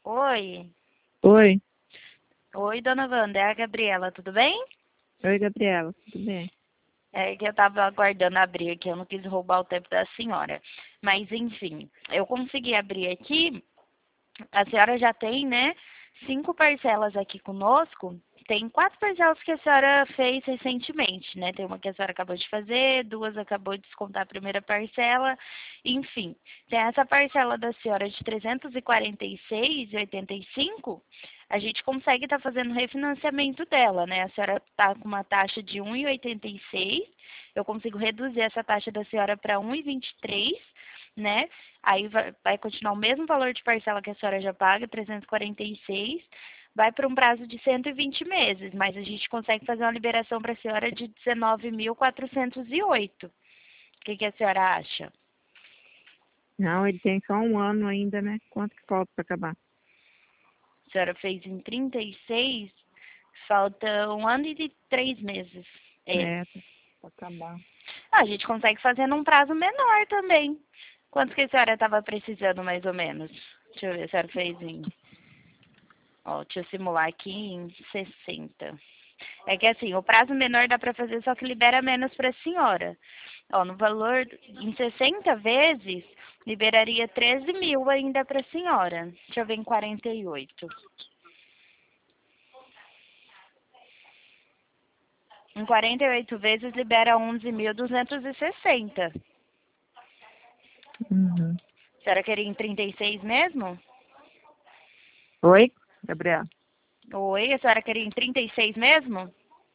Oi. Oi. Oi, dona Wanda, é a Gabriela, tudo bem? Oi, Gabriela. Tudo bem? É que eu tava aguardando abrir aqui, eu não quis roubar o tempo da senhora. Mas, enfim, eu consegui abrir aqui. A senhora já tem, né, 5 parcelas aqui conosco. Tem 4 parcelas que a senhora fez recentemente, né? Tem uma que a senhora acabou de fazer, 2 acabou de descontar a primeira parcela. Enfim, tem essa parcela da senhora de 346,85. A gente consegue estar fazendo o refinanciamento dela, né? A senhora está com uma taxa de 1,86. Eu consigo reduzir essa taxa da senhora para 1,23, né? Aí vai continuar o mesmo valor de parcela que a senhora já paga, 346, vai para um prazo de 120 meses, mas a gente consegue fazer uma liberação para a senhora de 19.408. O que a senhora acha? Não, ele tem só um ano ainda, né? Quanto que falta para acabar? A senhora fez em 36, falta 1 ano e 3 meses. É. Pra acabar. A gente consegue fazer num prazo menor também. Quanto que a senhora estava precisando, mais ou menos? Deixa eu ver, a senhora fez em... Ó, deixa eu simular aqui em 60. É que assim, o prazo menor dá para fazer, só que libera menos para a senhora. Ó, no valor, em 60 vezes, liberaria 13 mil ainda para a senhora. Deixa eu ver em 48. Em 48 vezes, libera 11.260. Uhum. A senhora queria em 36 mesmo? Oi, Gabriela. Oi, a senhora queria em 36 mesmo?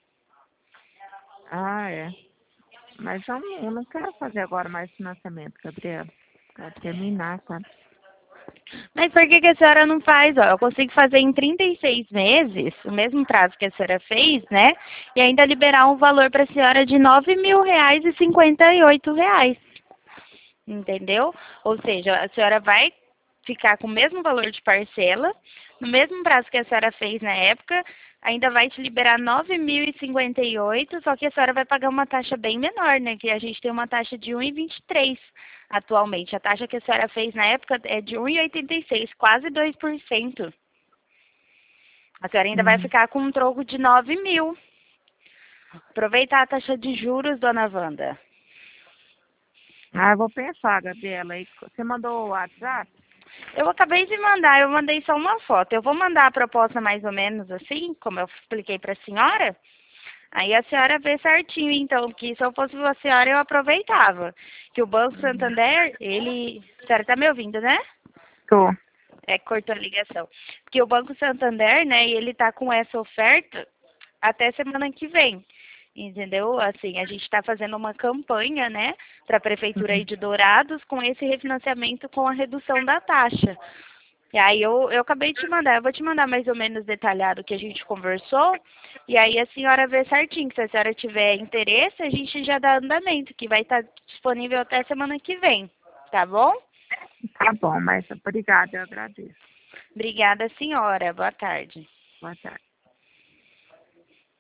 Ah, é. Mas eu não quero fazer agora mais financiamento, Gabriela. Quero terminar, sabe? Mas por que a senhora não faz? Ó, eu consigo fazer em 36 meses, o mesmo prazo que a senhora fez, né? E ainda liberar um valor para a senhora de R$ 9.058. Entendeu? Ou seja, a senhora vai ficar com o mesmo valor de parcela, no mesmo prazo que a senhora fez na época, ainda vai te liberar 9.058, só que a senhora vai pagar uma taxa bem menor, né? Que a gente tem uma taxa de 1,23 atualmente. A taxa que a senhora fez na época é de 1,86, quase 2%. A senhora ainda vai Uhum. ficar com um troco de 9 mil. Aproveitar a taxa de juros, dona Wanda. Ah, eu vou pensar, Gabriela. Aí, você mandou o WhatsApp? Eu acabei de mandar, eu mandei só uma foto. Eu vou mandar a proposta mais ou menos assim, como eu expliquei para a senhora. Aí a senhora vê certinho, então, que se eu fosse a senhora, eu aproveitava. Que o Banco Santander, ele... A senhora tá me ouvindo, né? Tô. É que cortou a ligação. Porque o Banco Santander, né, ele tá com essa oferta até semana que vem. Entendeu? Assim, a gente está fazendo uma campanha, né, para a Prefeitura aí Uhum. de Dourados com esse refinanciamento com a redução da taxa. E aí eu acabei de te mandar, eu vou te mandar mais ou menos detalhado o que a gente conversou, e aí a senhora vê certinho, que se a senhora tiver interesse, a gente já dá andamento, que vai estar disponível até semana que vem, tá bom? Tá bom, mas obrigada, eu agradeço. Obrigada, senhora. Boa tarde. Boa tarde.